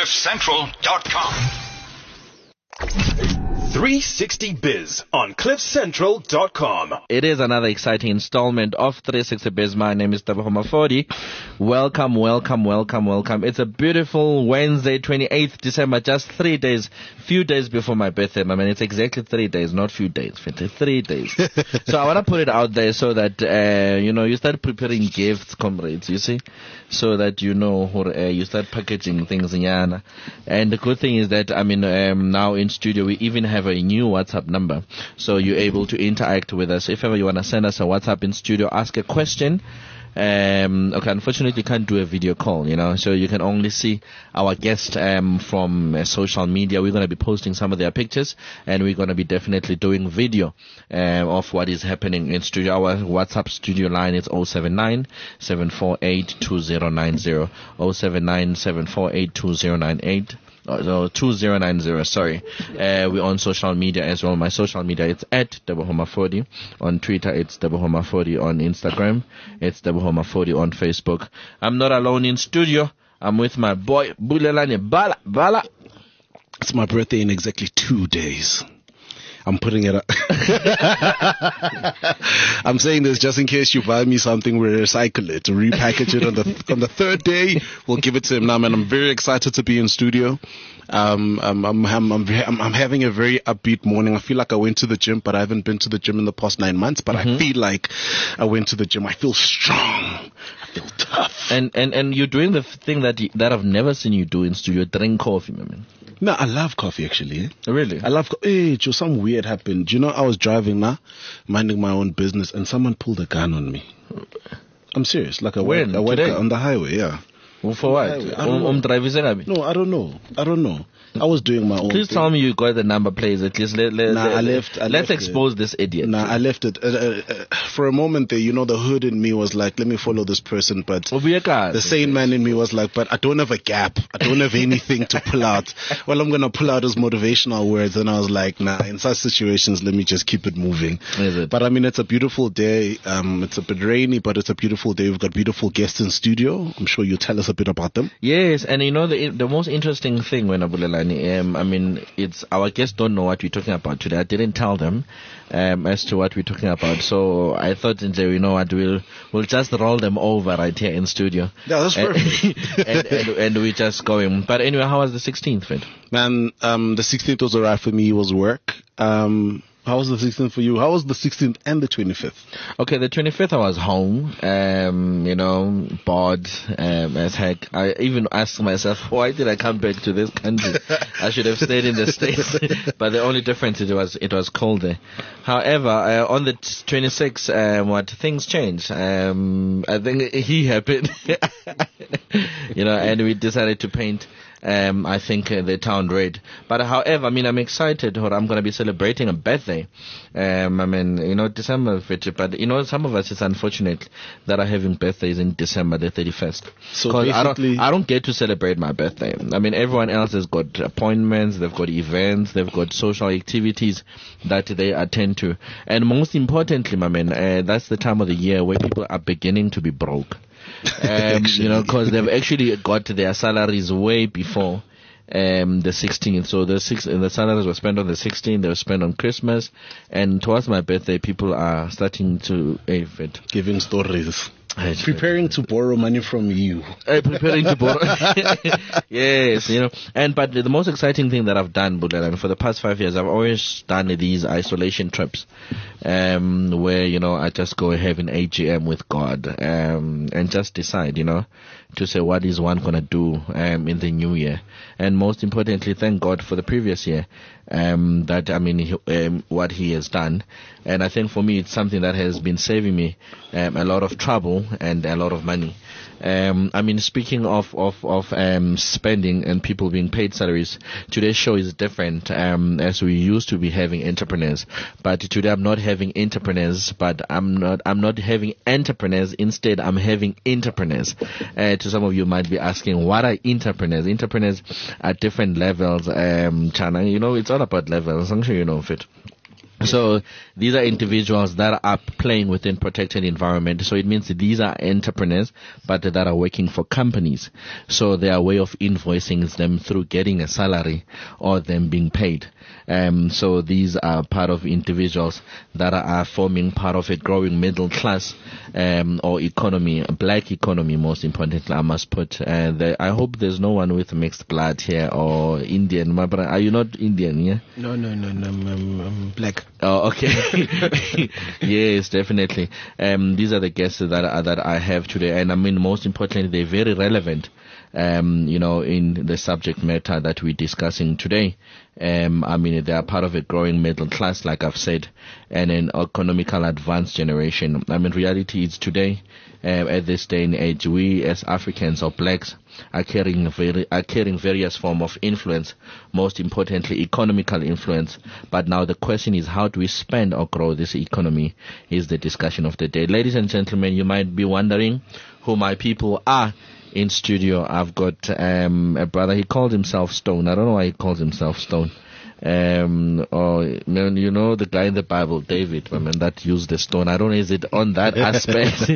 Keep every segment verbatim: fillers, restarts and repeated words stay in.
cliff central dot com. three sixty Biz on cliff central dot com. It is another exciting installment of three sixty Biz. My name is Teboho Mafodi. Welcome, welcome, welcome, welcome. It's a beautiful Wednesday, twenty-eighth December, just three days, few days before my birthday. I mean, it's exactly three days, not few days, three days. So I want to put it out there so that, uh, you know, you start preparing gifts, comrades, you see, so that, you know, uh, you start packaging things in Yana. And the good thing is that, I mean, um, now in studio, we even have a new WhatsApp number, so you're able to interact with us. If ever you want to send us a WhatsApp in studio, ask a question. Um, okay, unfortunately, you can't do a video call, you know, so you can only see our guest um, from uh, social media. We're going to be posting some of their pictures, and we're going to be definitely doing video um, of what is happening in studio. Our WhatsApp studio line is oh seven nine, seven four eight, two oh nine oh, oh seven nine, seven four eight, two oh nine eight. Oh, two zero nine zero, sorry. Uh, we're on social media as well. My social media, it's at Teboho Mafodi. On Twitter, it's Teboho Mafodi. On Instagram, it's Teboho Mafodi. On Facebook. I'm not alone in studio. I'm with my boy, Bulelani Bala. Bala. It's my birthday in exactly two days. I'm putting it up. I'm saying this just in case you buy me something, we'll recycle it, repackage it on the on the third day. We'll give it to him now, man. I'm very excited to be in studio. Um, I'm, I'm, I'm, I'm, I'm having a very upbeat morning. I feel like I went to the gym, but I haven't been to the gym in the past nine months. But mm-hmm. I feel like I went to the gym. I feel strong. I feel tough. And and and you're doing the thing that you, that I've never seen you do in studio. Drink coffee, man. No, I love coffee actually. Really? I love coffee. Hey, Joe, something weird happened. You know, I was driving now, minding my own business, and someone pulled a gun on me. I'm serious. Like a When? white, a white Today? guy on the highway, yeah. Well, for what? Um, um, no, I don't know. I don't know. I was doing my own Please thing. tell me you got the number, please. At least let, let, Nah, let, I left. I let's left expose it. this idiot. Nah, I left it. Uh, uh, uh, for a moment there, you know, the hood in me was like, let me follow this person. But the sane man in me was like, but I don't have a gap. I don't have anything to pull out. Well, I'm going to pull out his motivational words. And I was like, nah, in such situations, let me just keep it moving. Is it? But I mean, it's a beautiful day. Um, It's a bit rainy, but it's a beautiful day. We've got beautiful guests in studio. I'm sure you'll tell us a bit about them. Yes, and you know, the the most interesting thing when Abulelani, um, I mean, it's our guests don't know what we're talking about today. I didn't tell them um, as to what we're talking about. So I thought, you know what, we'll, we'll just roll them over right here in studio. Yeah, that's perfect. and, and, and we just going. But anyway, how was the sixteenth, Fred? Man, um, the sixteenth was alright for me. It was work. Um, How was the sixteenth for you? How was the sixteenth and the twenty-fifth? Okay, the twenty-fifth I was home, um, you know, bored um, as heck. I even asked myself, why did I come back to this country? I should have stayed in the States. But the only difference is it was it was cold there. However, uh, on the twenty-sixth, um, what things changed. Um, I think he happened, you know, and we decided to paint. Um, I think uh, the town red. But however, I mean, I'm excited. Or I'm going to be celebrating a birthday. Um, I mean, you know, December, but you know, some of us, it's unfortunate that are having birthdays in December the thirty-first. So I don't, basically, I don't get to celebrate my birthday. I mean, everyone else has got appointments, they've got events, they've got social activities that they attend to. And most importantly, my man, uh, that's the time of the year where people are beginning to be broke. Um, you know, because they've actually got their salaries way before um, the sixteenth. So the six, the salaries were spent on the sixteenth. They were spent on Christmas, and towards my birthday, people are starting to eh, fit. giving stories. Preparing to borrow money from you. Uh, preparing to borrow. Yes, you know. And but the most exciting thing that I've done, Budelan, for the past five years, I've always done these isolation trips, um, where you know I just go have an A G M with God, um, and just decide, you know, to say what is one gonna do, um, in the new year, and most importantly, thank God for the previous year, um, that I mean, he, um, what He has done, and I think for me, it's something that has been saving me, um, a lot of trouble and a lot of money. Um, I mean, speaking of of of um, spending and people being paid salaries, today's show is different. Um, as we used to be having entrepreneurs, but today I'm not having entrepreneurs, but I'm not I'm not having entrepreneurs. Instead, I'm having entrepreneurs. Uh, to some of you might be asking, what are entrepreneurs? Entrepreneurs are different levels. Um, Chana, you know, it's all about levels. I'm sure you know of it. So these are individuals that are playing within protected environment. So it means that these are entrepreneurs, but that are working for companies. So their way of invoicing is them through getting a salary or them being paid. Um, so these are part of individuals that are, are forming part of a growing middle class um, or economy, a black economy, most importantly, I must put. Uh, the, I hope there's no one with mixed blood here or Indian. My brother, are you not Indian? Yeah. No, no, no, no. I'm, I'm, I'm black. Oh, okay. Yes, definitely. Um, these are the guests that I, that I have today, and I mean, most importantly, they're very relevant. Um, you know, in the subject matter that we're discussing today. Um, I mean, they are part of a growing middle class, like I've said, and an economical advanced generation. I mean, reality is today, um, at this day and age, we as Africans or blacks are carrying very, are carrying various form of influence, most importantly, economical influence. But now the question is, how do we spend or grow this economy is the discussion of the day. Ladies and gentlemen, you might be wondering who my people are. In studio, I've got um, a brother. He called himself Stone. I don't know why he calls himself Stone. Um, or you know the guy in the Bible, David, I mean, that used the stone. I don't know, is it on that aspect,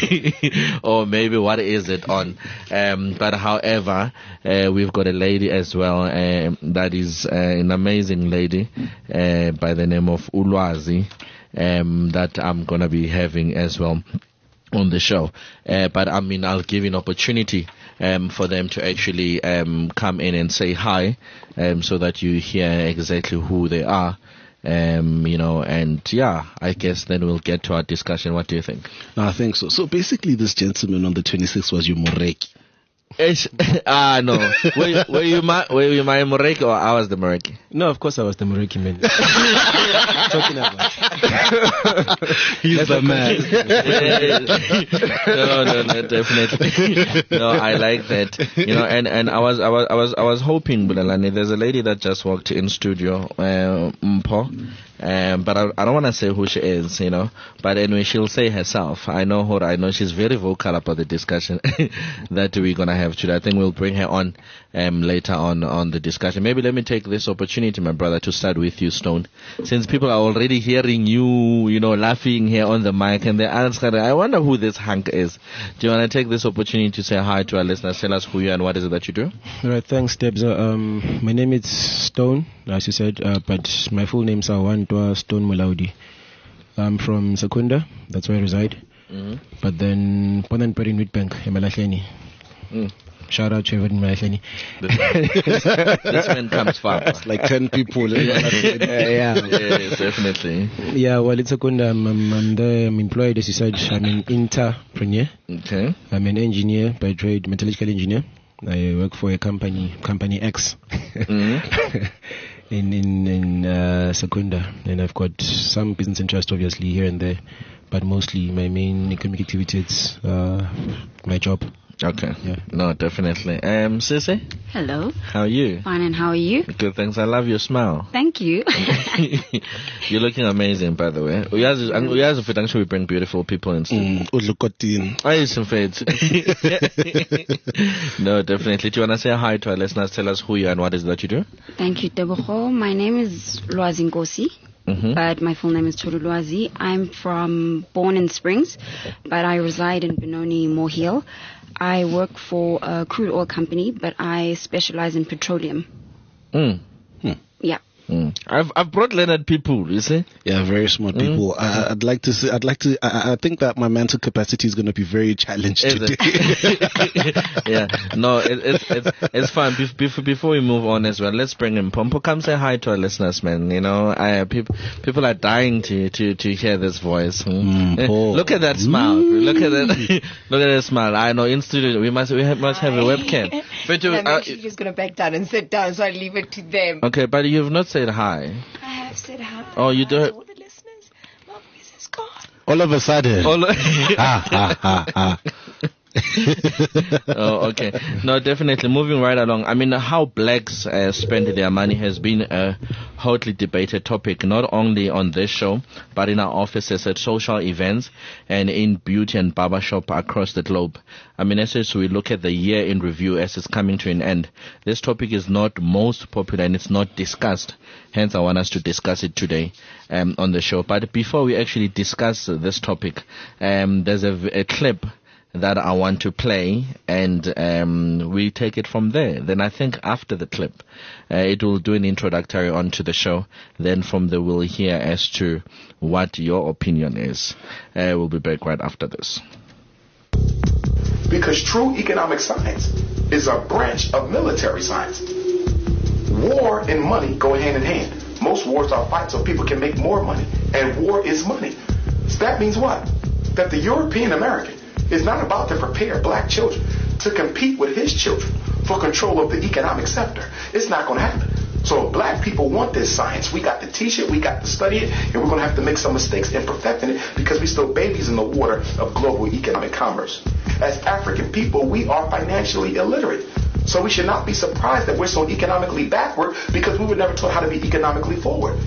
or maybe what is it on? Um, but however, uh, we've got a lady as well. Uh, that is uh, an amazing lady uh, by the name of Ulwazi, um, that I'm gonna be having as well on the show. Uh, but I mean, I'll give you an opportunity um, for them to actually um, come in and say hi, um, so that you hear exactly who they are. Um, you know, and yeah, I guess then we'll get to our discussion. What do you think? No, I think so. So basically, this gentleman on the twenty-sixth was your Moreki. It's, ah, no. Were you, were you my, were you my Moreki or I was the Moreki? No, of course I was the Moreki man. Talking about. He's the man. no, no, no, definitely. No, I like that. You know, and, and I was, I was, I was, I was hoping, Bulalani, there's a lady that just walked in studio, uh, Mpo. Um, but I, I don't want to say who she is, you know. But anyway, she'll say herself. I know her. I know she's very vocal about the discussion that we're gonna have today. I think we'll bring her on um, later on on the discussion. Maybe let me take this opportunity, my brother, to start with you, Stone. Since people are already hearing you, you know, laughing here on the mic, and they ask, I wonder who this hunk is. Do you want to take this opportunity to say hi to our listeners? Tell us who you are and what is it that you do? All right, thanks, Debs. Uh, um, my name is Stone, as you said, uh, but my full name's Awan Stone Mulaudi. I'm from Secunda, that's where I reside. Mm-hmm. But then, born and bred in Witbank, Emalahleni. Mm. Shout out to everyone in Emalahleni. This, this man comes far. It's like ten people. uh, yeah. Yes, definitely. Yeah, well, it's Secunda. I'm, I'm, I'm there. I'm employed, as you said. I'm an entrepreneur. Okay. I'm an engineer by trade, metallurgical engineer. I work for a company, Company X. Mm-hmm. in in in uh, Secunda, and I've got some business interest obviously here and there, but mostly my main economic activity is uh, my job. Okay. Yeah. No, definitely. Um, Sissy? Hello. How are you? Fine, and how are you? Good, thanks. I love your smile. Thank you. You're looking amazing, by the way. We have, we have to actually bring beautiful people in studio. Mm, I use some fades. No, definitely. Do you want to say hi to our listeners? Tell us who you are and what is it that you do? Thank you, Tebogo. My name is Lwazi Nkosi. Mm-hmm. But my full name is Tolu Lwazi. I'm from born in Springs, but I reside in Benoni, Mohill. I work for a crude oil company, but I specialize in petroleum. Mm. Hmm. Yeah. Mm. I've I've brought learned people, you see. Yeah, very smart people. Mm. I, I'd like to say, I'd like to. I, I think that my mental capacity is going to be very challenged is today. Yeah, no, it, it's it's it's fine. Before before we move on as well, let's bring in Pompo. Come say hi to our listeners, man. You know, I people people are dying to to to hear this voice. Hmm? Mm, oh. Look at that smile. Mm. Look at that. Look at that smile. I know in studio we must we have, must have a webcam. But you, I'm uh, actually just going to back down and sit down, so I leave it to them. Okay, but you've not said hi. I have said hi. Oh, you do? All the listeners, my voice is gone. All of a sudden. All ah, ah, ah, ah. Oh, okay. No, definitely. Moving right along. I mean, how blacks uh, spend their money has been a hotly debated topic, not only on this show, but in our offices, at social events, and in beauty and barbershop across the globe. I mean, as we look at the year in review as it's coming to an end, this topic is not most popular and it's not discussed. Hence, I want us to discuss it today um, on the show. But before we actually discuss this topic, um, there's a, a clip that I want to play, and um, we take it from there. Then I think after the clip, uh, it will do an introductory onto the show. Then from there, we'll hear as to what your opinion is. Uh, we'll be back right after this. Because true economic science is a branch of military science. War and money go hand in hand. Most wars are fights so people can make more money, and war is money. So that means what? That the European American is not about to prepare black children to compete with his children for control of the economic sector. It's not going to happen. So if black people want this science, we got to teach it, we got to study it, and we're going to have to make some mistakes in perfecting it because we're still babies in the water of global economic commerce. As African people, we are financially illiterate. So we should not be surprised that we're so economically backward because we were never taught how to be economically forward.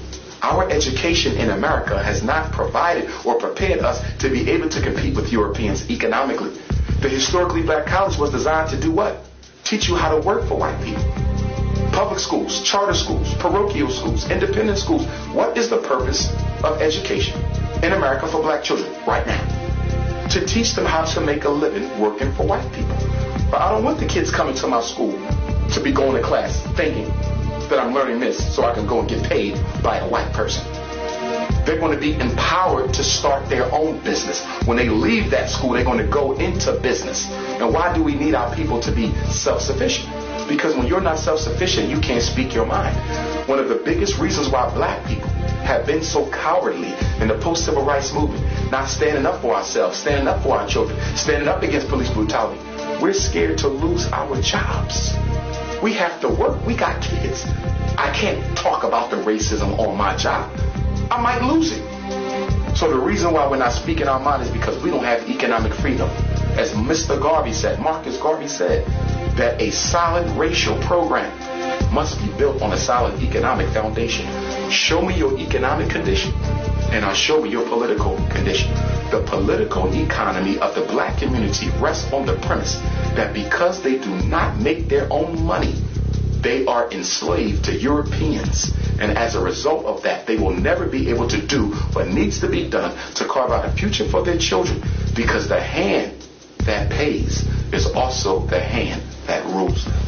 Our education in America has not provided or prepared us to be able to compete with Europeans economically. The historically black college was designed to do what? Teach you how to work for white people. Public schools, charter schools, parochial schools, independent schools. What is the purpose of education in America for black children right now? To teach them how to make a living working for white people. But I don't want the kids coming to my school to be going to class thinking that I'm learning this so I can go and get paid by a white person. They're going to be empowered to start their own business. When they leave that school, they're going to go into business. And why do we need our people to be self-sufficient? Because when you're not self-sufficient, you can't speak your mind. One of the biggest reasons why black people have been so cowardly in the post-civil rights movement, not standing up for ourselves, standing up for our children, standing up against police brutality, we're scared to lose our jobs. We have to work. We got kids. I can't talk about the racism on my job. I might lose it. So the reason why we're not speaking our mind is because we don't have economic freedom. As Mister Garvey said, Marcus Garvey said, that a solid racial program must be built on a solid economic foundation. Show me your economic condition, and I'll show you your political condition. The political economy of the black community rests on the premise that because they do not make their own money, they are enslaved to Europeans. And as a result of that, they will never be able to do what needs to be done to carve out a future for their children, because the hand that pays is also the hand that rules them.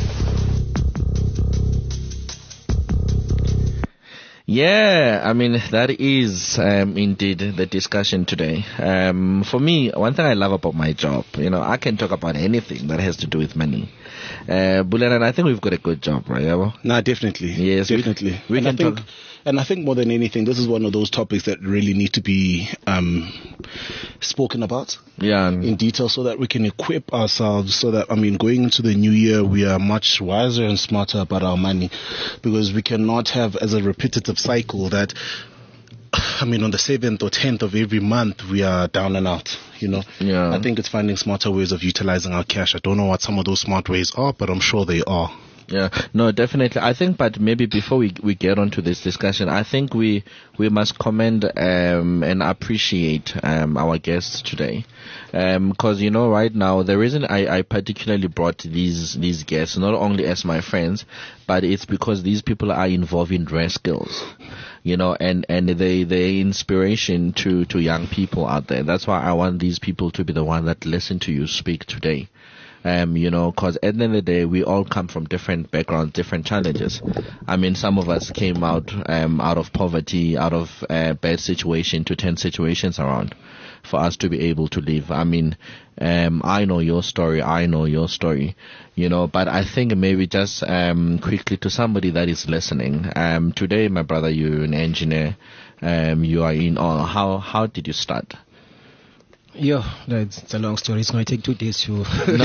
Yeah, I mean, that is um, indeed the discussion today. Um, for me, one thing I love about my job, you know, I can talk about anything that has to do with money. Uh, Bulana, I think we've got a good job, right, Yabo? No, definitely. Yes, definitely. We, we and can I think, talk. And I think more than anything, this is one of those topics that really need to be um, spoken about yeah. in detail so that we can equip ourselves so that, I mean, going into the new year, we are much wiser and smarter about our money, because we cannot have as a repetitive cycle that, I mean, on the seventh or tenth of every month, we are down and out, you know. Yeah. I think it's finding smarter ways of utilizing our cash. I don't know what some of those smart ways are, but I'm sure they are. Yeah, no, definitely. I think, but maybe before we we get onto this discussion, I think we we must commend um, and appreciate um, our guests today, because um, you know, right now the reason I, I particularly brought these these guests not only as my friends, but it's because these people are involved in rare skills, you know, and and they they inspiration to to young people out there. That's why I want these people to be the one that listen to you speak today. Um, you know, because at the end of the day, we all come from different backgrounds, different challenges. I mean, some of us came out um, out of poverty, out of uh, bad situation to turn situations around for us to be able to live. I mean, um, I know your story, I know your story, you know, but I think maybe just um, quickly to somebody that is listening. Um, today, my brother, you're an engineer. Um, you are in. Oh, how how did you start? Yeah, that's it's a long story. It's going to take two days to. No.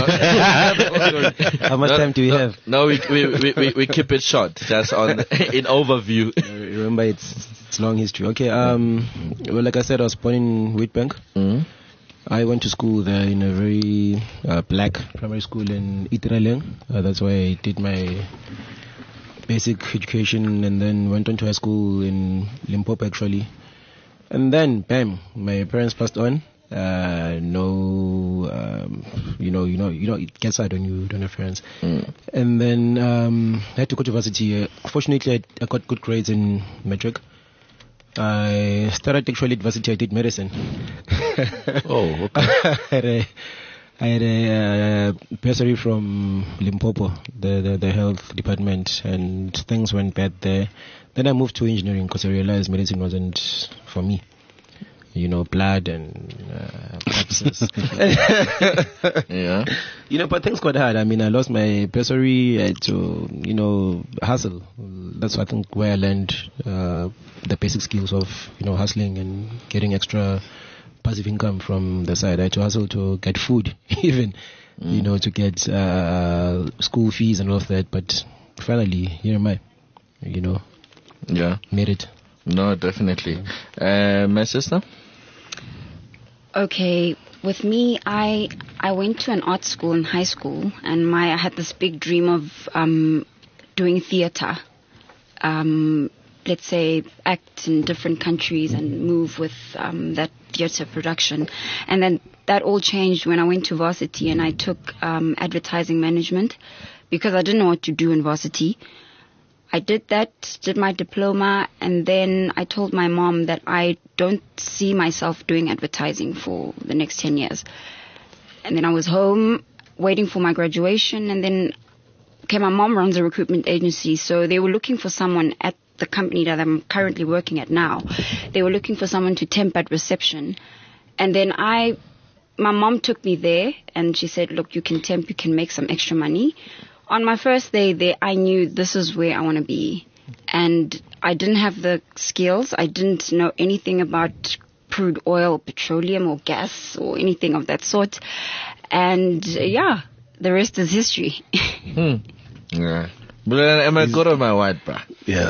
How much no, time do we no, have? No, we, we we we we keep it short, just on in overview. Remember, it's it's long history. Okay. Um. Well, like I said, I was born in Witbank. Mm-hmm. I went to school there in a very uh, black primary school in Itireleng. Uh, that's where I did my basic education, and then went on to high school in Limpopo actually. And then, bam, my parents passed on. Uh, no, um, you know, you know, you know, it gets hard when you don't have parents. Mm. And then um, I had to go to varsity. Uh, fortunately, I, I got good grades in metric. I started actually at varsity. I did medicine. Oh, okay. I had a, I had a uh, bursary from Limpopo, the, the the health department, and things went bad there. Then I moved to engineering because I realized medicine wasn't for me. You know, blood and uh, abscess. Yeah. You know, but things got hard. I mean, I lost my bursary. I had to, you know, hustle. That's, I think, where I learned uh, the basic skills of, you know, hustling and getting extra passive income from the side. I had to hustle to get food, even, mm. you know, to get uh, school fees and all of that. But finally, here am I, you know. Yeah. Made it. No, definitely. Uh, my sister? Okay, with me, I I went to an art school in high school, and my I had this big dream of um, doing theater. Um, let's say act in different countries and move with um, that theater production. And then that all changed when I went to varsity and I took um, advertising management because I didn't know what to do in varsity. I did that, did my diploma, and then I told my mom that I don't see myself doing advertising for the next ten years. And then I was home waiting for my graduation, and then, okay, my mom runs a recruitment agency, so they were looking for someone at the company that I'm currently working at now. They were looking for someone to temp at reception. And then I, my mom took me there, and she said, look, you can temp, you can make some extra money. On my first day there, I knew this is where I want to be. And I didn't have the skills. I didn't know anything about crude oil, petroleum, or gas, or anything of that sort. And, uh, yeah, the rest is history. hmm. Yeah. But am I good or am I white, bro? Yeah.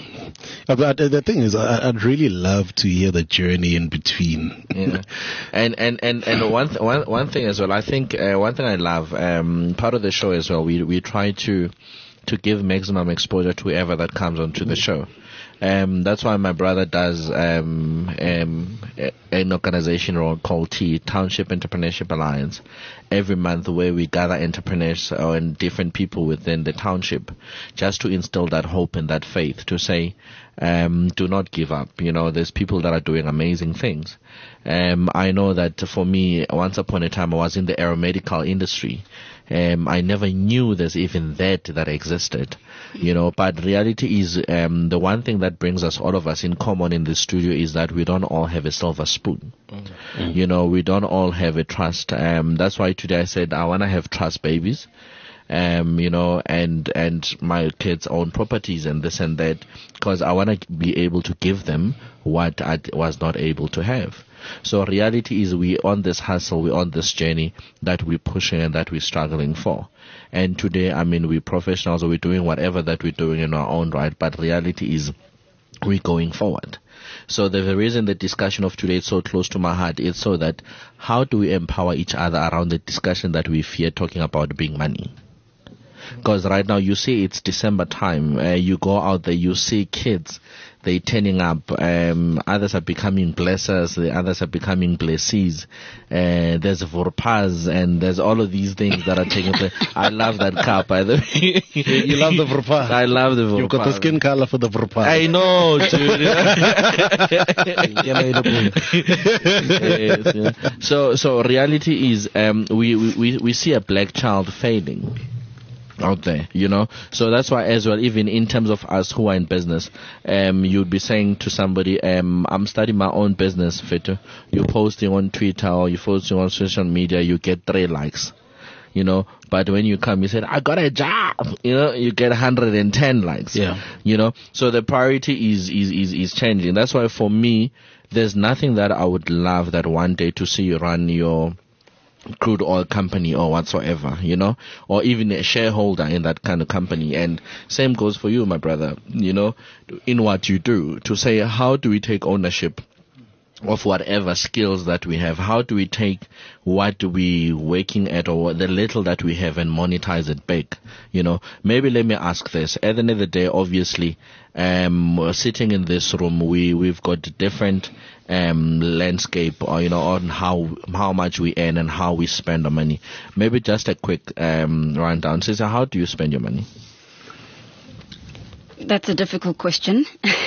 But the thing is, I'd really love to hear the journey in between. Yeah. And and and and one th- one one thing as well. I think uh, one thing I love, um, part of the show as well. We we try to to give maximum exposure to whoever that comes onto the show. Um, that's why my brother does um, um, an organization called T, Township Entrepreneurship Alliance, every month where we gather entrepreneurs and different people within the township just to instill that hope and that faith to say, um, do not give up. You know, there's people that are doing amazing things. Um, I know that for me, once upon a time, I was in the aeromedical industry. Um, I never knew there's even that that existed, you know, but reality is, um, the one thing that brings us, all of us in common in the studio is that we don't all have a silver spoon. Mm-hmm. You know, we don't all have a trust. Um, that's why today I said I want to have trust babies. Um, you know, and, and my kids own properties and this and that, because I want to be able to give them what I was not able to have. So reality is we on this hustle, we on this journey that we're pushing and that we're struggling for. And today, I mean, we're professionals, we're doing whatever that we're doing in our own right, but reality is we're going forward. So the, the reason the discussion of today is so close to my heart is so that how do we empower each other around the discussion that we fear talking about being money? Because right now you see it's December time. Uh, you go out there, you see kids, they turning up. Um, others are becoming blessers. The others are becoming blessees. Uh, there's Vorpas and there's all of these things that are taking place. I love that car, by the way. You love the Vorpa. I love the Vorpa. You've got the skin color for the Vorpa. I know, dude. Yes, yeah. So, so reality is, um, we, we, we see a black child failing out there, you know. So that's why as well, even in terms of us who are in business, um, you'd be saying to somebody, um, I'm starting my own business, Fito. You're posting on Twitter or you're posting on social media, you get three likes, you know. But when you come, you said, I got a job, you know, you get one hundred ten likes, yeah. You know. So the priority is, is, is, is changing. That's why for me, there's nothing that I would love that one day to see you run your crude oil company or whatsoever, you know, or even a shareholder in that kind of company. And same goes for you, my brother, you know, in what you do, to say, how do we take ownership of whatever skills that we have. How do we take what we working at or the little that we have and monetize it back? You know, maybe let me ask this. At the end of the day, obviously, um, we're sitting in this room, we, we've got different um, landscape or, you know, on how how much we earn and how we spend our money. Maybe just a quick um, rundown. Cesar, how do you spend your money? That's a difficult question.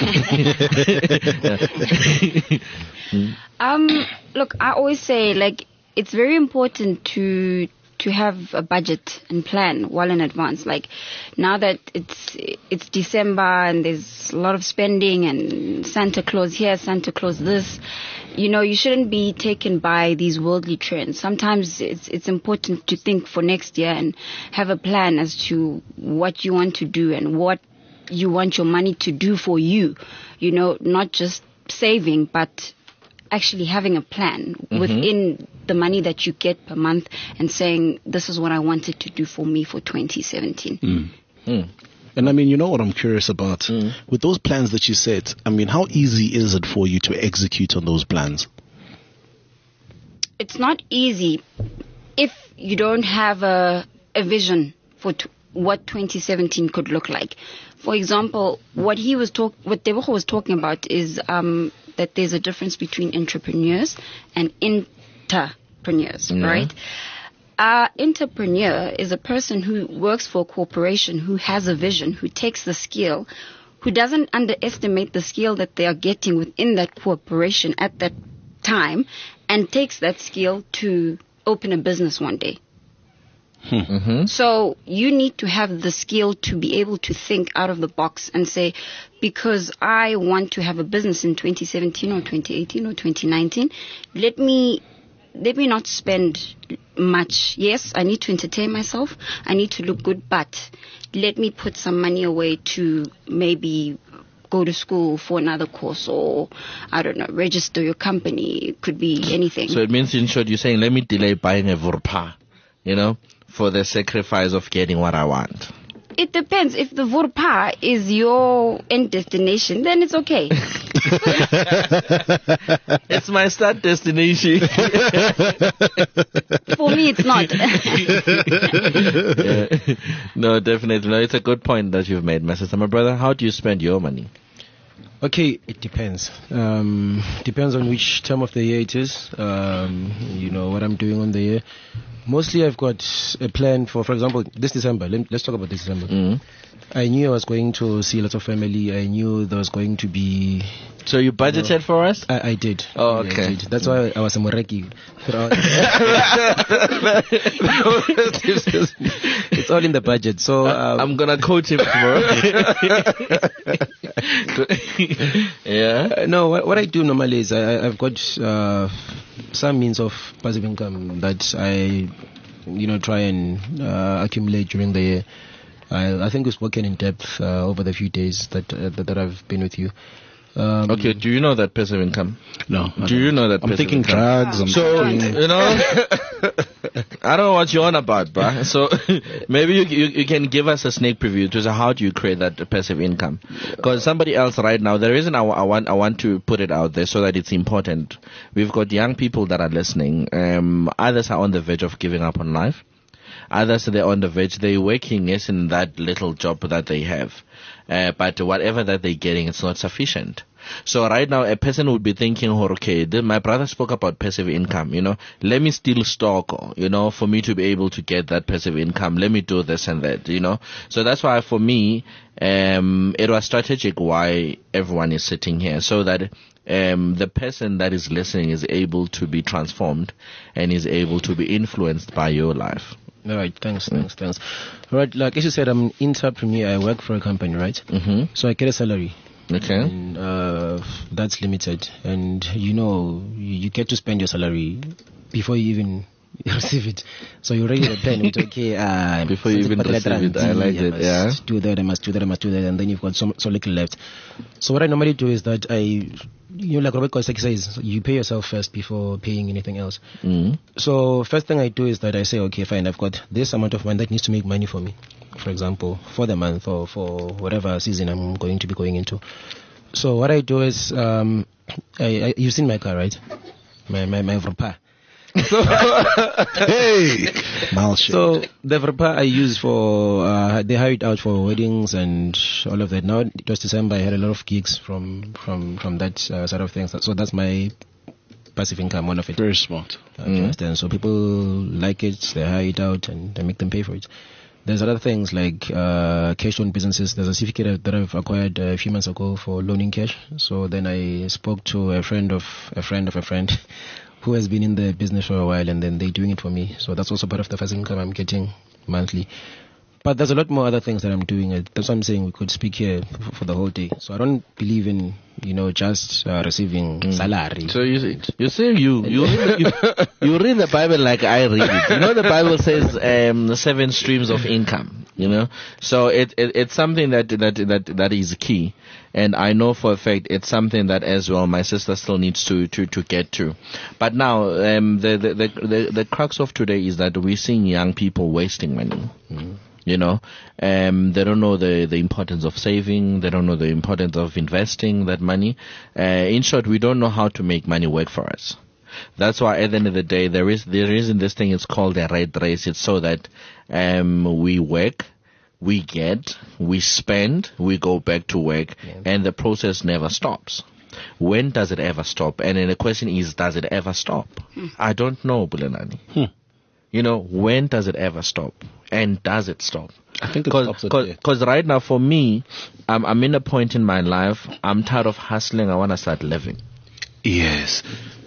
um, look, I always say, like, it's very important to to have a budget and plan well in advance. Like, now that it's it's December and there's a lot of spending and Santa Claus here, Santa Claus this, you know, you shouldn't be taken by these worldly trends. Sometimes it's it's important to think for next year and have a plan as to what you want to do and what you want your money to do for you, you know, not just saving, but actually having a plan mm-hmm. within the money that you get per month and saying, this is what I wanted to do for me for twenty seventeen. Mm. Mm. And I mean, you know what I'm curious about? Mm. With those plans that you said, I mean, how easy is it for you to execute on those plans? It's not easy if you don't have a, a vision for t- what twenty seventeen could look like. For example, what he was talk, what Tebogo was talking about is um, that there's a difference between entrepreneurs and entrepreneurs, yeah. right? Uh, entrepreneur is a person who works for a corporation, who has a vision, who takes the skill, who doesn't underestimate the skill that they are getting within that corporation at that time, and takes that skill to open a business one day. Mm-hmm. So you need to have the skill to be able to think out of the box and say, because I want to have a business in twenty seventeen or twenty eighteen or twenty nineteen, let me let me not spend much. Yes, I need to entertain myself. I need to look good, but let me put some money away to maybe go to school for another course, or I don't know, register your company. It could be anything. So it means, in short, you're saying, let me delay buying a Vurpa, you know, for the sacrifice of getting what I want. It depends. If the Vurpa is your end destination, then it's okay. It's my start destination. For me, it's not. Yeah. No, definitely. No, it's a good point that you've made, my sister. My brother, how do you spend your money? Okay, it depends. Um, depends on which time of the year it is. Um, you know, what I'm doing on the year. Mostly I've got a plan for, for example, this December. Let, let's talk about this December. Mm. I knew I was going to see lots of family. I knew there was going to be... So you budgeted you know, for us? I, I did. Oh, okay. Yeah, I did. That's why I was a Moreki. It's all in the budget. So um, I'm going to coach him tomorrow. Yeah. Uh, no, what, what I do normally is I, I've got uh, some means of passive income that I, you know, try and uh, accumulate during the year. I, I think we've spoken in depth uh, over the few days that, uh, that that I've been with you. Um, okay, do you know that passive income? No. Do you know that I'm passive thinking income? drugs. I'm so, thinking... you know, I don't know what you're on about, bruh. So, maybe you, you you can give us a sneak preview to how do you create that passive income? Because somebody else right now, the reason I, I, want, I want to put it out there so that it's important, we've got young people that are listening. Um, others are on the verge of giving up on life. Others, they're on the verge, they're working, yes, in that little job that they have. Uh, but whatever that they're getting, it's not sufficient. So right now, a person would be thinking, oh, okay, the, my brother spoke about passive income, you know, let me steal stock, you know, for me to be able to get that passive income. Let me do this and that, you know. So that's why for me, um, it was strategic why everyone is sitting here, so that um, the person that is listening is able to be transformed and is able to be influenced by your life. All right, thanks, thanks, thanks. All right, like as you said, I'm an entrepreneur. I work for a company, right? Mm-hmm. So I get a salary. Okay. And, uh, that's limited. And, you know, you, you get to spend your salary before you even receive it. So you already have a plan with, okay, uh, before you even receive it, I like it, yeah. do that, I must do that, I must do that, and then you've got so, so little left. So what I normally do is that I... You know, like Robert Kosek says, you pay yourself first before paying anything else. Mm. So first thing I do is that I say, okay, fine, I've got this amount of money that needs to make money for me, for example, for the month or for whatever season I'm going to be going into. So what I do is, um, I, I, you've seen my car, right? My my my Vrpa. So Hey, Malshe. so the Vrpa I use for uh, they hire it out for weddings and all of that. Now it was December. I had a lot of gigs from from from that uh, side of things. So that's my passive income, one of it. Very smart. Uh, do you understand? So people like it, they hire it out, and they make them pay for it. There's other things like uh, cash loan businesses. There's a certificate that I've acquired a few months ago for loaning cash. So then I spoke to a friend of a friend of a friend who has been in the business for a while, and then they're doing it for me. So that's also part of the passive income I'm getting monthly. But there's a lot more other things that I'm doing. Uh, That's what I'm saying. We could speak here f- for the whole day. So I don't believe in, you know, just uh, receiving salary. So you see, you see, you you read, you, you read the Bible like I read it. You know, the Bible says um, seven streams of income. You know, so it, it it's something that that that that is key, and I know for a fact it's something that as well my sister still needs to to to get to. But now, um, the the the the, the crux of today is that we're seeing young people wasting money. Mm. You know, um, they don't know the, the importance of saving. They don't know the importance of investing that money. Uh, in short, we don't know how to make money work for us. That's why at the end of the day, there is, there is in this thing, it's called a rat race. It's so that, um, we work, we get, we spend, we go back to work, yeah. and the process never stops. When does it ever stop? And then the question is, does it ever stop? Hmm. I don't know, Bulenani. Hmm. You know, when does it ever stop? And does it stop? I think it stops Because right now, for me, I'm, I'm in a point in my life, I'm tired of hustling. I want to start living. Yes.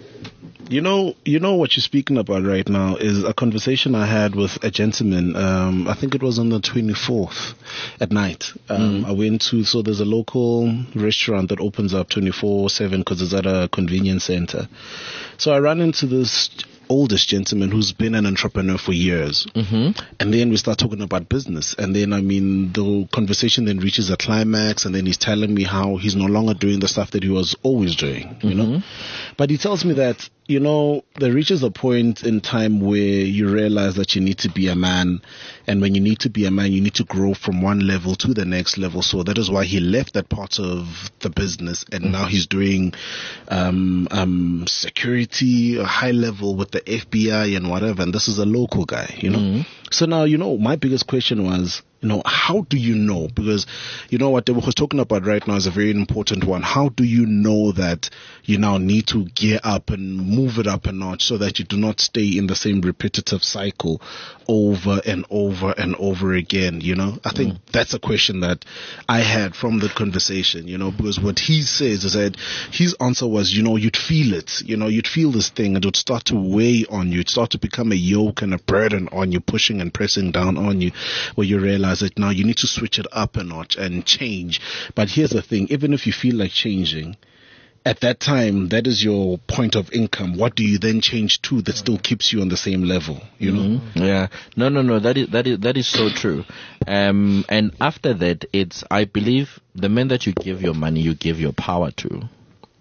You know, you know what you're speaking about right now is a conversation I had with a gentleman. Um, I think it was on the twenty-fourth at night. Um, mm. I went to, so there's a local restaurant that opens up twenty-four seven because it's at a convenience center. So I ran into this oldest gentleman who's been an entrepreneur for years. Mm-hmm. And then we start talking about business. And then, I mean, the conversation then reaches a climax, and then he's telling me how he's no longer doing the stuff that he was always doing, you mm-hmm. know. But he tells me that, you know, there reaches a point in time where you realize that you need to be a man. And when you need to be a man, you need to grow from one level to the next level. So that is why he left that part of the business. And mm-hmm. now he's doing um, um, security, a high level with the F B I and whatever. And this is a local guy, you know. Mm-hmm. So now, you know, my biggest question was, you know, how do you know? Because, you know, what they were talking about right now is a very important one. How do you know that you now need to gear up and move it up a notch so that you do not stay in the same repetitive cycle over and over and over again? You know, I think mm. that's a question that I had from the conversation, you know, because what he says is that his answer was, you know, you'd feel it, you know, you'd feel this thing and it would start to weigh on you. It'd start to become a yoke and a burden on you, pushing and pressing down on you, where you realize that now you need to switch it up a notch and change. But here's the thing, even if you feel like changing, at that time, that is your point of income. What do you then change to that still keeps you on the same level, you know? Mm-hmm. Yeah. No, no, no. That is, that is, that is so true. Um, and after that, it's, I believe the man that you give your money, you give your power to.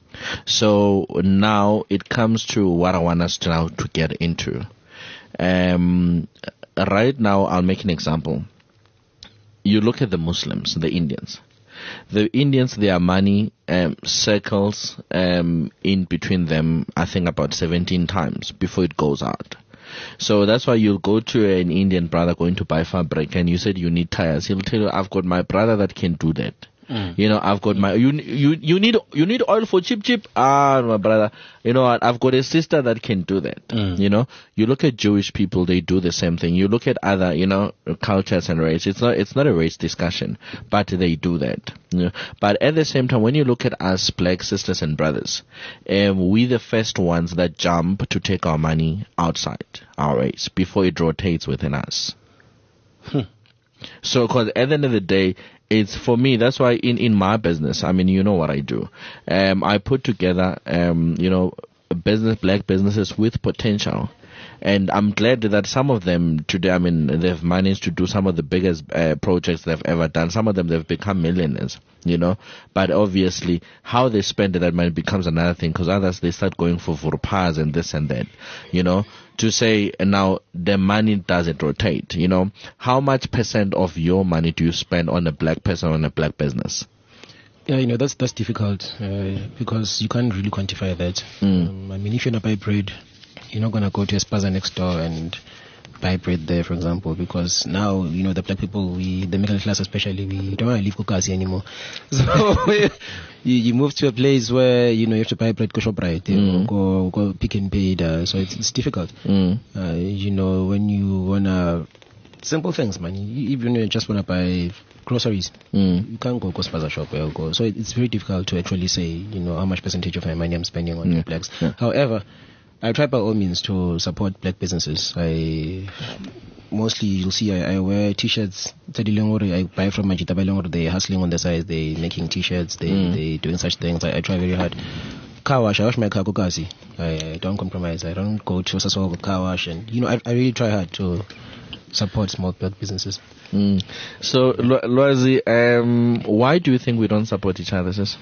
So now it comes to what I want us to now to get into. Um, right now, I'll make an example. You look at the Muslims, the Indians. The Indians, their money um, circles um, in between them, I think, about seventeen times before it goes out. So that's why you'll go to an Indian brother going to buy fabric, and you said you need tires. He'll tell you, I've got my brother that can do that. Mm. You know, I've got my, you, you, you need, you need oil for cheap, cheap. Ah, my brother, you know, I've got a sister that can do that. Mm. You know, you look at Jewish people, they do the same thing. You look at other, you know, cultures and race. It's not, it's not a race discussion, but they do that. You know? But at the same time, when you look at us black sisters and brothers, um, we the first ones that jump to take our money outside our race before it rotates within us. Hmm. So, cause at the end of the day, it's for me, that's why in, in my business, I mean, you know what I do. Um, I put together, um, you know, business, black businesses with potential. And I'm glad that some of them today, I mean, they've managed to do some of the biggest uh, projects they've ever done. Some of them, they've become millionaires, you know. But obviously, how they spend that money becomes another thing, because others, they start going for Vurpas and this and that, you know. To say, now, the money doesn't rotate, you know. How much percent of your money do you spend on a black person, on a black business? Yeah, you know, that's that's difficult uh, because you can't really quantify that. Mm. Um, I mean, if you're not buy bread, you're not going to go to a spaza next door and buy bread there, for example, because now, you know, the black people, we, the middle class especially, we don't want to leave Kukasi anymore. So you, you move to a place where, you know, you have to buy bread, go shop right, you know, Mm. go, go pick and pay, uh, so it's, it's difficult. Mm. Uh, you know, when you want to, simple things, man, you, even when you just want to buy groceries, Mm. you can't go go spaza shop or go. So it, it's very difficult to actually say, you know, how much percentage of my money I'm spending on Yeah. blacks. Yeah. However, I try by all means to support black businesses. I mostly, you'll see, I, I wear t-shirts. I buy from Majita Bailongore. They're hustling on the side. They're making t-shirts. They Mm. they doing such things. I, I try very hard. Car wash. I wash my car Kukasi. I, I don't compromise. I don't go to Sasol car wash. And you know, I, I really try hard to support small black businesses. Mm. So, Lo- Loazi, um, why do you think we don't support each other, sis?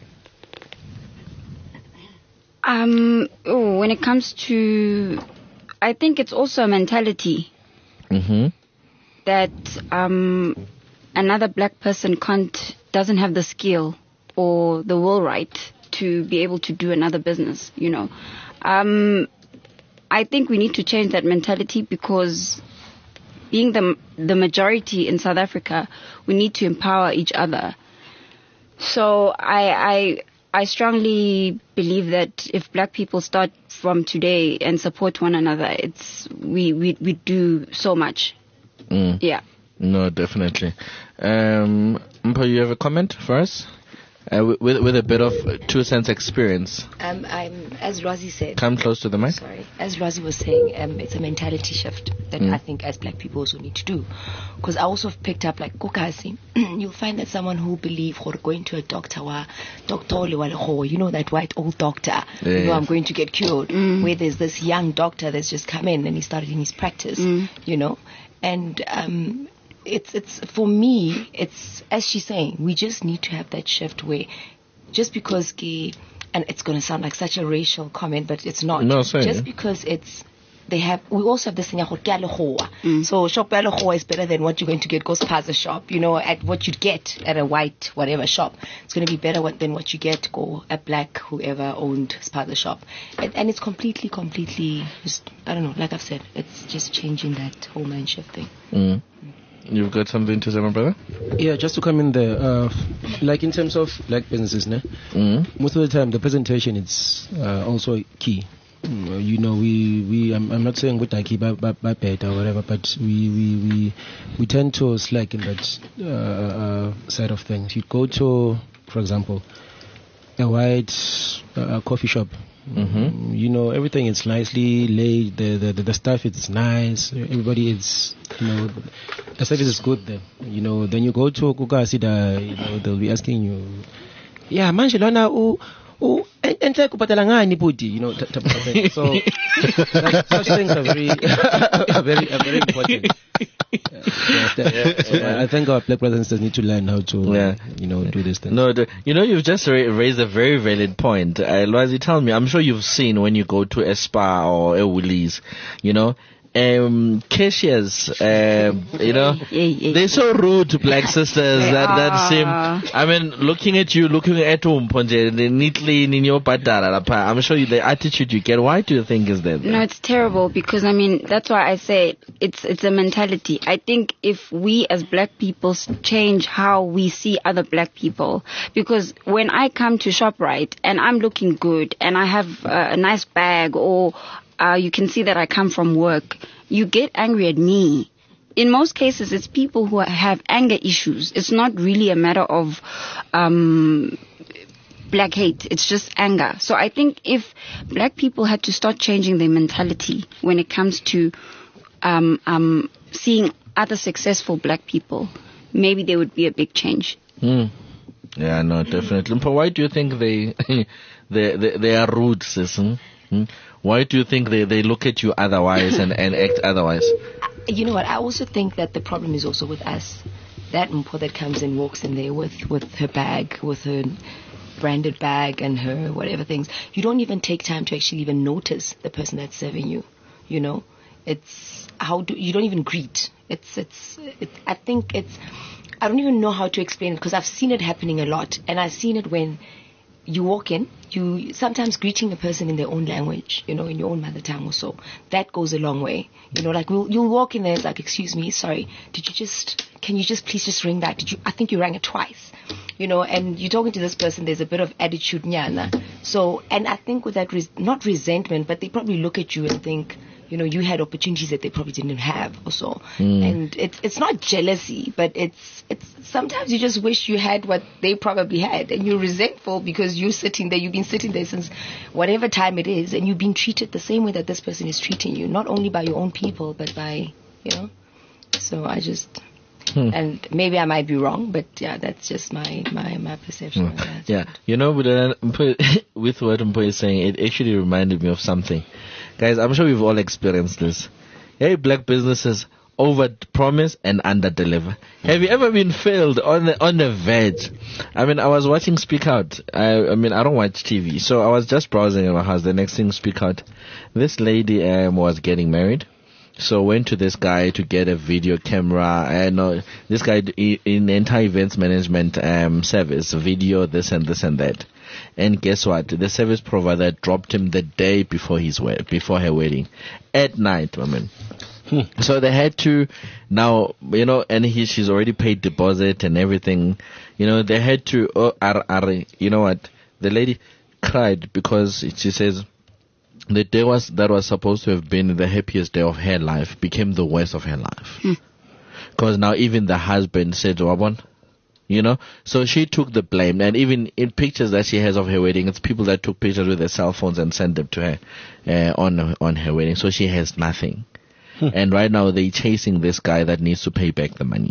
Um, oh, when it comes to, I think it's also a mentality Mm-hmm. that um, another black person can't, doesn't have the skill or the will right to be able to do another business, you know. Um, I think we need to change that mentality because being the the majority in South Africa, we need to empower each other. So I I I strongly believe that if black people start from today and support one another, it's we we, we do so much. Mm. Yeah. No, definitely. Um, Mpo, you have a comment for us? Uh, with with a bit of two cents experience. Um, I'm, as Lwazi said, Come close to the mic. sorry, as Lwazi was saying, um, it's a mentality shift that Mm. I think as black people also need to do. Because I also have picked up, like, Kokasi, you'll find that someone who believe or going to a doctor, wa, doctor, you know, that white old doctor, you know, Yeah. I'm going to get cured, where there's this young doctor that's just come in and he started in his practice, you know, and um, it's it's for me, it's as she's saying, we just need to have that shift where just because gay, and it's going to sound like such a racial comment, but it's not. No, say just it. because it's they have, we also have this thing called mm. So shop is better than what you're going to get goes past a shop, you know, at what you'd get at a white whatever shop. It's going to be better what, than what you get go a black whoever owned spaza shop, and, and it's completely completely just, I don't know, like I've said, it's just changing that whole mind shift thing. Mm. You've got something to say, my brother? Yeah, just to come in there, uh, like in terms of black businesses, né? Mm. Most of the time the presentation is uh, also key. Mm, You know, we, we I'm, I'm not saying with Aki bad or whatever, but we, we, we, we tend to slack in that uh, uh, side of things. You go to, for example, a white uh, coffee shop. Mm-hmm. You know, everything is nicely laid. The, the the the stuff is nice. Everybody is, you know, the service is good there. You know, then you go to Kukasida, you know, they'll be asking you, yeah, manje lona u u ente kupatala ngani budi, you know, t- type of thing. So that, such things are very are very are very important. Yeah, so that- so I think our black brothers and sisters need to learn how to, Yeah. you know, do this thing. No, the, you know, you've just ra- raised a very valid point. Uh, Loazi, tell me, I'm sure you've seen when you go to a spa or a Woolies, you know, um, cashiers, uh, you know, Yeah, yeah. they're so rude to black sisters They that, that are. seem, I mean, looking at you, looking at Umponje, they neatly in your padara. I'm sure you, the attitude you get, why do you think is that? No, it's terrible because I mean that's why I say it's it's a mentality. I think if we as black people s- change how we see other black people, because when I come to ShopRite and I'm looking good and I have uh, a nice bag or uh, you can see that I come from work, you get angry at me. In most cases, it's people who have anger issues. It's not really a matter of um, black hate. It's just anger. So I think if black people had to start changing their mentality when it comes to um, um, seeing other successful black people, maybe there would be a big change. Hmm. Yeah, no, definitely. But why do you think they they, they, they are rude, sis? Hmm? Hmm? Why do you think they, they look at you otherwise and, and act otherwise? You know what? I also think that the problem is also with us. That Mpo that comes and walks in there with, with her bag, with her branded bag and her whatever things. You don't even take time to actually even notice the person that's serving you. You know, it's how do you don't even greet. It's it's. It, I think it's I don't even know how to explain it because I've seen it happening a lot, and I've seen it when you walk in, you sometimes greeting a person in their own language, you know, in your own mother tongue or so. That goes a long way. You know, like we'll, you'll walk in there, it's like, excuse me, sorry, did you just, can you just please just ring that? Did you, I think you rang it twice. You know, and you're talking to this person, there's a bit of attitude, nyana. So, and I think with that, res- not resentment, but they probably look at you and think, you know, you had opportunities that they probably didn't have or so. Mm. And it's it's not jealousy, but it's it's sometimes you just wish you had what they probably had, and you're resentful because you're sitting there, you've been sitting there since whatever time it is, and you've been treated the same way that this person is treating you, not only by your own people, but by, you know. So I just... Hmm. And maybe I might be wrong, but yeah, that's just my, my, my perception hmm. of that. Yeah, you know, with, uh, with what Mpo is saying, it actually reminded me of something. Guys, I'm sure we've all experienced this. Hey, black businesses over-promise and under-deliver. Have you ever been failed on the, on the veg? I mean, I was watching Speak Out. I, I mean, I don't watch T V, so I was just browsing in my house. The next thing, Speak Out. This lady um, was getting married. So went to this guy to get a video camera, and uh, this guy in entire events management um, service, video, this and this and that. And guess what? The service provider dropped him the day before his wed- before her wedding, at night, I mean. Hmm. So they had to now, you know, and he she's already paid deposit and everything. You know, they had to. Oh, ar, ar, you know what? The lady cried because she says, the day was that was supposed to have been the happiest day of her life became the worst of her life. Because hmm. now even the husband said, Wabon, you know, so she took the blame. And even in pictures that she has of her wedding, it's people that took pictures with their cell phones and sent them to her uh, on on her wedding. So she has nothing. Hmm. And right now they're chasing this guy that needs to pay back the money.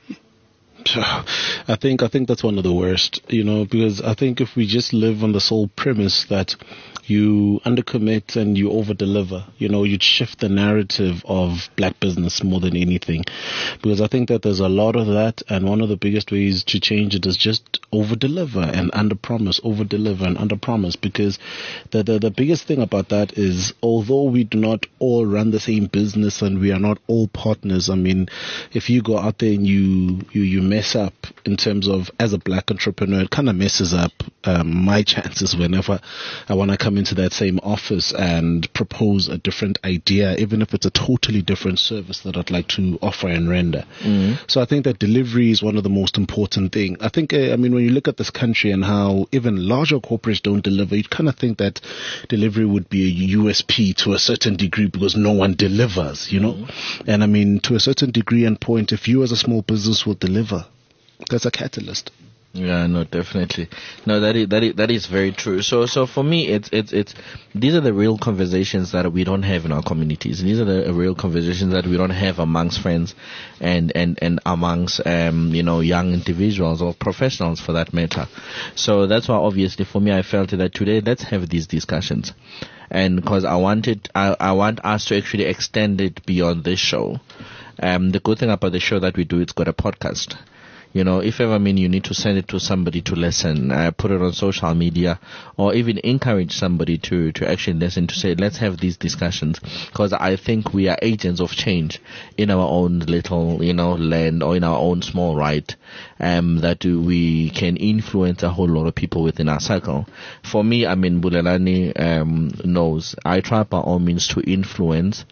I think I think that's one of the worst, you know, because I think if we just live on the sole premise that you undercommit and you overdeliver, you know, you'd shift the narrative of black business more than anything. Because I think that there's a lot of that, and one of the biggest ways to change it is just overdeliver and underpromise, overdeliver and underpromise. Because the, the the biggest thing about that is, although we do not all run the same business and we are not all partners, I mean, if you go out there and you you, you mess up in terms of, as a black entrepreneur, it kind of messes up um, my chances whenever I want to come into that same office and propose a different idea, even if it's a totally different service that I'd like to offer and render. Mm-hmm. So I think that delivery is one of the most important things. I think, uh, I mean, when you look at this country and how even larger corporates don't deliver, you kind of think that delivery would be a U S P to a certain degree because no one delivers, you know? Mm-hmm. And I mean, to a certain degree and point, if you as a small business will deliver, that's a catalyst. Yeah, no, definitely. No, that is, that is, that is very true. So, so for me, it's, it's, it's, these are the real conversations that we don't have in our communities. These are the real conversations that we don't have amongst friends and, and, and amongst, um, you know, young individuals or professionals for that matter. So that's why obviously for me, I felt that today, let's have these discussions. And because I wanted, I, I want us to actually extend it beyond this show. Um, the good thing about the show that we do, it's got a podcast. You know, if ever, I mean, you need to send it to somebody to listen, uh, put it on social media, or even encourage somebody to, to actually listen, to say, let's have these discussions. Because I think we are agents of change in our own little, you know, land or in our own small right, um, that we can influence a whole lot of people within our circle. For me, I mean, Bulelani, um, knows I try by all means to influence,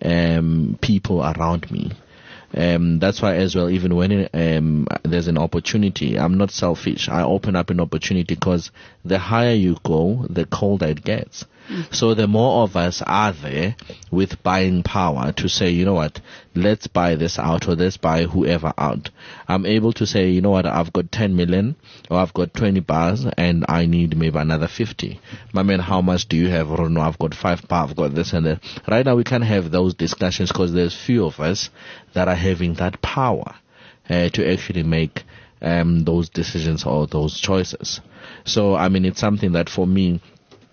um, people around me. Um, that's why as well, even when um, there's an opportunity, I'm not selfish. I open up an opportunity because the higher you go, the colder it gets. Mm. So the more of us are there with buying power to say, you know what, let's buy this out or let's buy whoever out. I'm able to say, you know what, I've got ten million or I've got twenty bars and I need maybe another fifty. My man, how much do you have? Or no, I've got five bars, I've got this and that. Right now we can't have those discussions because there's few of us that are having that power uh, to actually make um, those decisions or those choices. So, I mean, it's something that for me,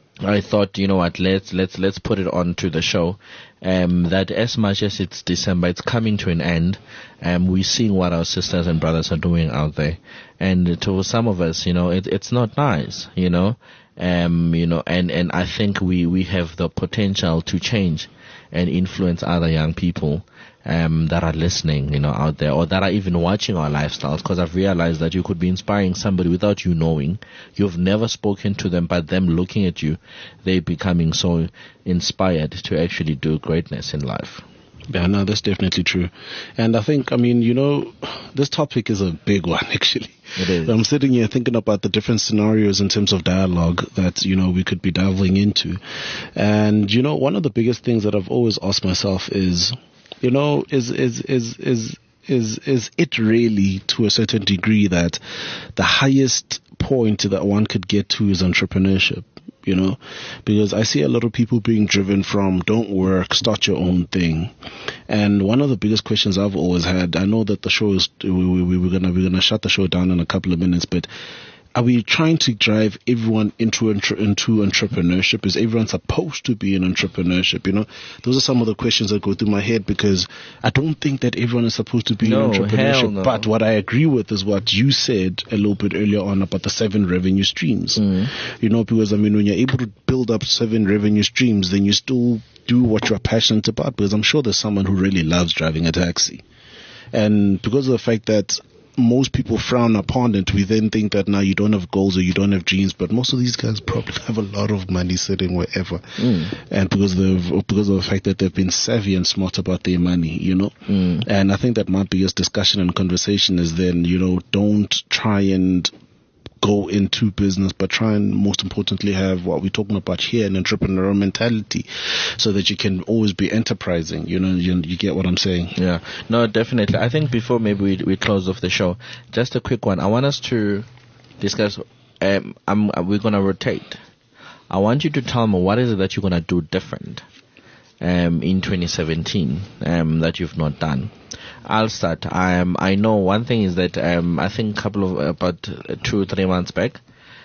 I thought, you know what, let's let's let's put it on to the show. Um, that as much as it's December, it's coming to an end. Um, we're seeing what our sisters and brothers are doing out there, and to some of us, you know, it, it's not nice, you know. Um, you know, and, and I think we, we have the potential to change and influence other young people um, that are listening, you know, out there, or that are even watching our lifestyles. Because I've realized that you could be inspiring somebody without you knowing. You've never spoken to them, but them looking at you, they're becoming so inspired to actually do greatness in life. Yeah, no, that's definitely true. And I think, I mean, you know, this topic is a big one, actually. It is. I'm sitting here thinking about the different scenarios in terms of dialogue that, you know, we could be delving into. And, you know, one of the biggest things that I've always asked myself is, you know, is, is, is, is, is, is it really to a certain degree that the highest point that one could get to is entrepreneurship? You know, because I see a lot of people being driven from don't work, start your own thing. And one of the biggest questions I've always had, I know that the show is, we, we, we're gonna, we're gonna shut the show down in a couple of minutes, but are we trying to drive everyone into into entrepreneurship? Is everyone supposed to be in entrepreneurship? You know, those are some of the questions that go through my head, because I don't think that everyone is supposed to be no, in entrepreneurship. Hell no. But what I agree with is what you said a little bit earlier on about the seven revenue streams. Mm. You know, because I mean, when you're able to build up seven revenue streams, then you still do what you're passionate about. Because I'm sure there's someone who really loves driving a taxi, and because of the fact that most people frown upon it, we then think that now you don't have goals or you don't have dreams, but most of these guys probably have a lot of money sitting wherever. Mm. And because of, because of the fact that they've been savvy and smart about their money, you know. Mm. And I think that my biggest discussion and conversation is then, you know, don't try and go into business, but try and most importantly have what we're talking about here, an entrepreneurial mentality, so that you can always be enterprising. You know, you, you get what I'm saying? Yeah, no, definitely. I think before maybe we, we close off the show, just a quick one. I want us to discuss, um, I'm, we're going to rotate. I want you to tell me what is it that you're going to do different um, in twenty seventeen um, that you've not done. I'll start. Um, I know one thing is that um, I think a couple of about two three months back,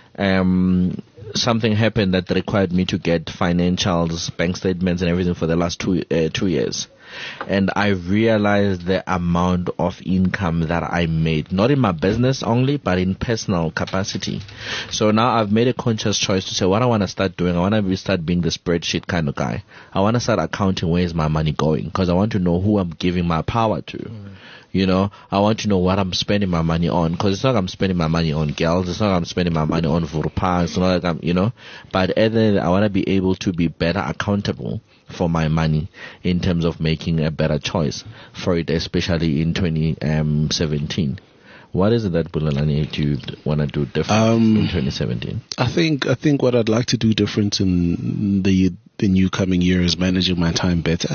um, something happened that required me to get financials, bank statements, and everything for the last two uh, two years. And I realized the amount of income that I made, not in my business only, but in personal capacity. So now I've made a conscious choice to say what I want to start doing. I want to start being the spreadsheet kind of guy. I want to start accounting where is my money going, because I want to know who I'm giving my power to. Mm. You know, I want to know what I'm spending my money on, because it's not like I'm spending my money on girls. It's not like I'm spending my money on Vurupa. It's not like I'm, you know, but at the end, I want to be able to be better accountable for my money in terms of making a better choice for it, especially in twenty seventeen. What is it that Bulelani do you want to do different um, in twenty seventeen? I think I think what I'd like to do different in the the new coming year is managing my time better.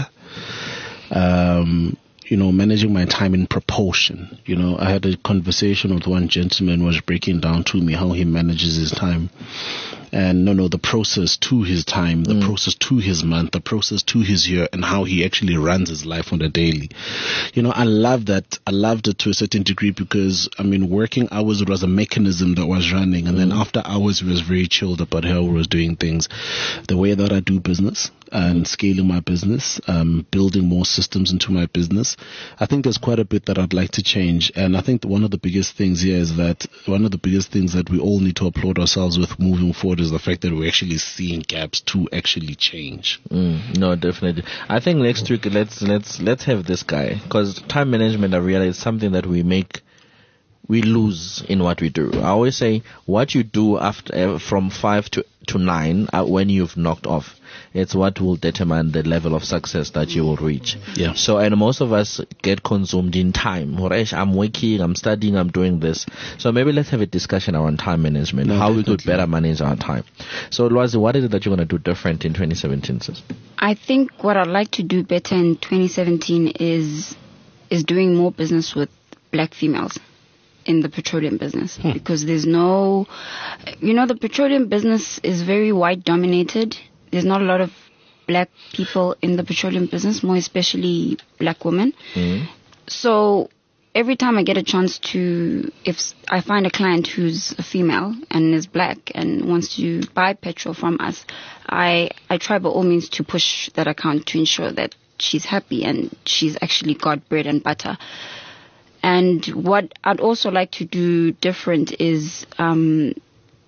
Um, you know, managing my time in proportion. You know, I had a conversation with one gentleman who was breaking down to me how he manages his time. And no, no, the process to his time, the mm. process to his month, the process to his year, and how he actually runs his life on a daily. You know, I love that. I loved it to a certain degree because, I mean, working hours, it was a mechanism that was running. And mm. then after hours, he was very chilled about how he was doing things. The way that I do business and scaling my business, um, building more systems into my business. I think there's quite a bit that I'd like to change. And I think one of the biggest things here is that one of the biggest things that we all need to applaud ourselves with moving forward is the fact that we're actually seeing gaps to actually change. Mm, no, definitely. I think next week let's let's let's have this guy, because time management, I realize, is something that we make we lose in what we do. I always say what you do after uh, from five to to nine uh, when you've knocked off, it's what will determine the level of success that you will reach. Yeah. So, and most of us get consumed in time. I'm working, I'm studying, I'm doing this. So maybe let's have a discussion around time management, no, how definitely. we could better manage our time. So, Lwazi, what is it that you're going to do different in twenty seventeen, sis? I think what I'd like to do better in twenty seventeen is is doing more business with black females in the petroleum business, hmm. because there's no, you know, the petroleum business is very white dominated. There's not a lot of black people in the petroleum business, more especially black women. Mm. So every time I get a chance to, if I find a client who's a female and is black and wants to buy petrol from us, I, I try by all means to push that account to ensure that she's happy and she's actually got bread and butter. And what I'd also like to do different is um,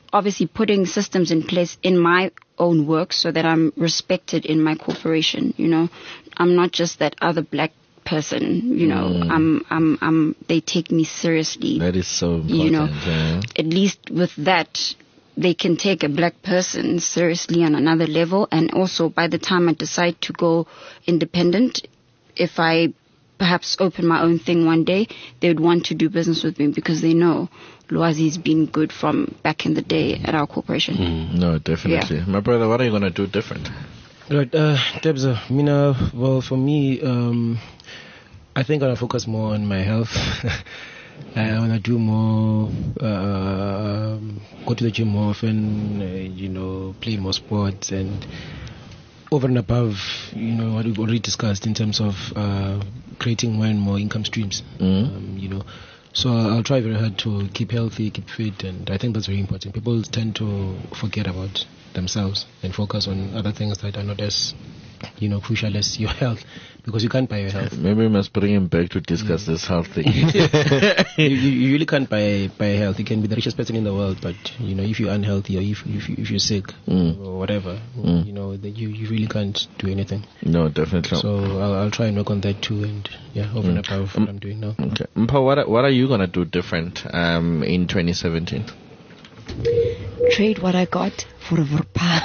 obviously putting systems in place in my own work so that I'm respected in my corporation. You know, I'm not just that other black person. You know, mm. I'm, I'm, I'm. They take me seriously. That is so important. You know, yeah. At least with that, they can take a black person seriously on another level. And also, by the time I decide to go independent, if I perhaps open my own thing one day, they would want to do business with me because they know Lwazi's been good from back in the day at our corporation. Mm. No, definitely. Yeah. My brother, what are you going to do different? Right, uh, Debza, I mean, uh, well, for me, um, I think I'm going to focus more on my health. I want to do more, uh, go to the gym more often, uh, you know, play more sports, and over and above, you know, what we've already discussed in terms of uh, creating more and more income streams, mm. um, you know. So I'll try very hard to keep healthy, keep fit, and I think that's very important. People tend to forget about themselves and focus on other things that are not as, you know, crucial as your health, because you can't buy your health. Maybe we must bring him back to discuss yeah. this health thing. you, you really can't buy buy health. You can be the richest person in the world, but you know, if you're unhealthy or if if, if you're sick mm. or whatever, mm. you know, then you, you really can't do anything. No, definitely. So I'll, I'll try and work on that too, and yeah, over mm. and above what I'm doing now. Okay, Mpho, what what are you gonna do different um, in twenty seventeen? Trade what I got for a verpa.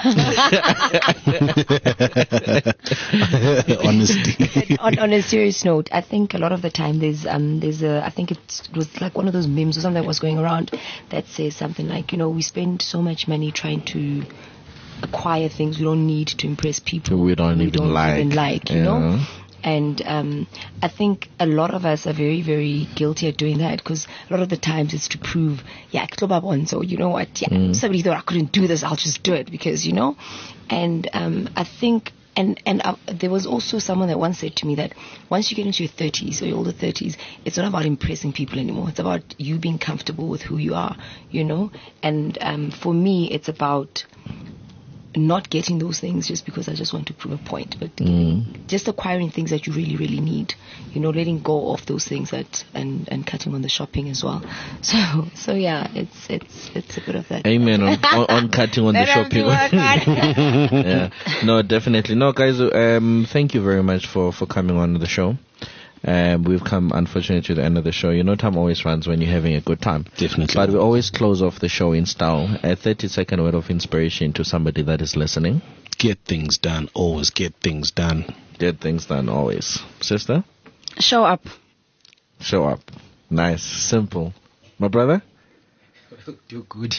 Honesty. on, on a serious note, I think a lot of the time there's um there's a I think it's, it was like one of those memes or something that was going around that says something like, you know, we spend so much money trying to acquire things we don't need to impress people we don't we even don't like, even like you yeah. know. And um, I think a lot of us are very, very guilty at doing that, because a lot of the times it's to prove, yeah, so you know what, yeah, mm. somebody thought I couldn't do this, I'll just do it, because, you know. And um, I think, and, and uh, there was also someone that once said to me that once you get into your thirties or your older thirties, it's not about impressing people anymore. It's about you being comfortable with who you are, you know. And um, for me, it's about not getting those things just because I just want to prove a point, but mm. just acquiring things that you really, really need. You know, letting go of those things that and, and cutting on the shopping as well. So, so yeah, it's it's it's a bit of that. Amen on, on, on cutting on the shopping. Yeah, no, definitely. No, guys, um, thank you very much for for coming on the show. Um, we've come, unfortunately, to the end of the show. You know, time always runs when you're having a good time. Definitely. But we always close off the show in style. A thirty-second word of inspiration to somebody that is listening. Get things done. Always get things done. Get things done, always. Sister? Show up. Show up. Nice. Simple. My brother? You're good.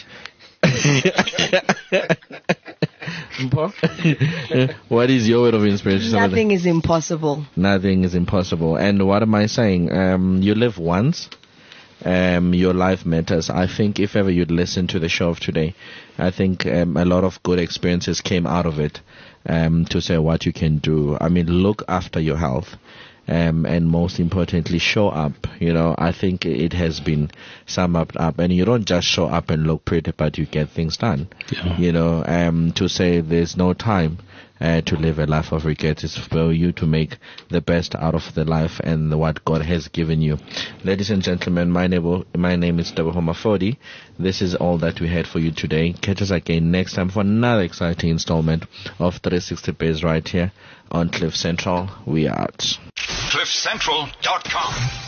What is your word of inspiration? Nothing is impossible. Nothing is impossible. And what am I saying? Um, you live once. Um, your life matters. I think if ever you'd listen to the show of today, I think um, a lot of good experiences came out of it um, to say what you can do. I mean, look after your health. Um, and most importantly, show up. You know, I think it has been summed up, up. And you don't just show up and look pretty, but you get things done. Yeah. You know, um, to say there's no time uh, to live a life of regret is for you to make the best out of the life and the, what God has given you. Ladies and gentlemen, my name, my name is Teboho Mafodi. This is all that we had for you today. Catch us again next time for another exciting installment of three sixty Biz right here on Cliff Central. We are out. cliff central dot com